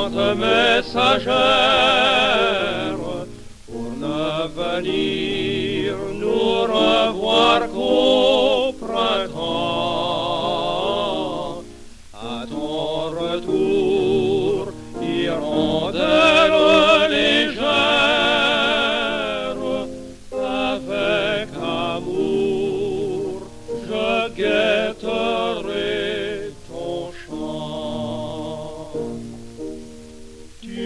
lente messagère, pour ne venir nous revoir qu'au printemps. À ton retour, hirondelle légère, avec amour, je guetterai ton chant. Tu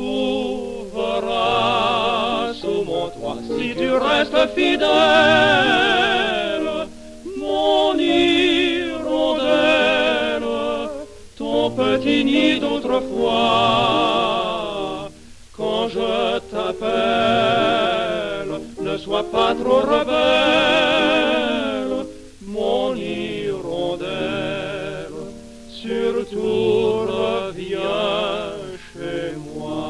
trouveras sous mon toit, si tu restes fidèle, mon hirondelle, ton petit nid d'autrefois. Quand je t'appelle, ne sois pas trop rebelle, mon hirondelle, surtout reviens chez moi.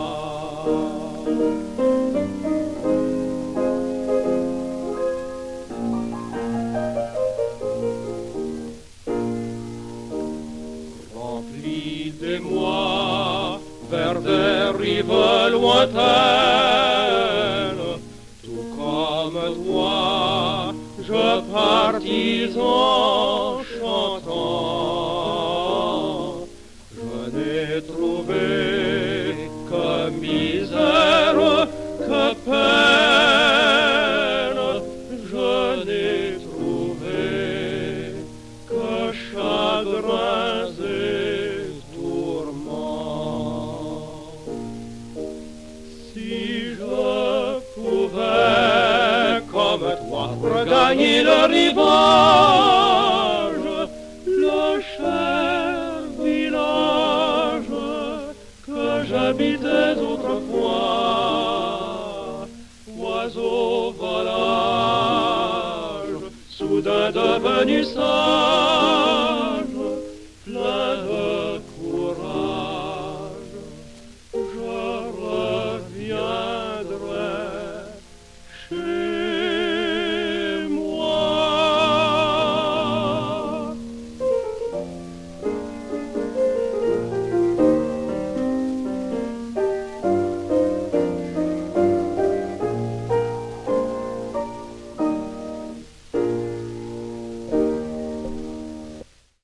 Rempli d'émoi vers des rives lointaines, tout comme toi, je partis en chantant. Je n'ai trouvé que misère, que peine, je n'ai trouvé que chagrins et tourments. Si je pouvais, comme toi, regagner le rivage, le cher village que j'habitais autrefois, oiseau volage, soudain devenu sage,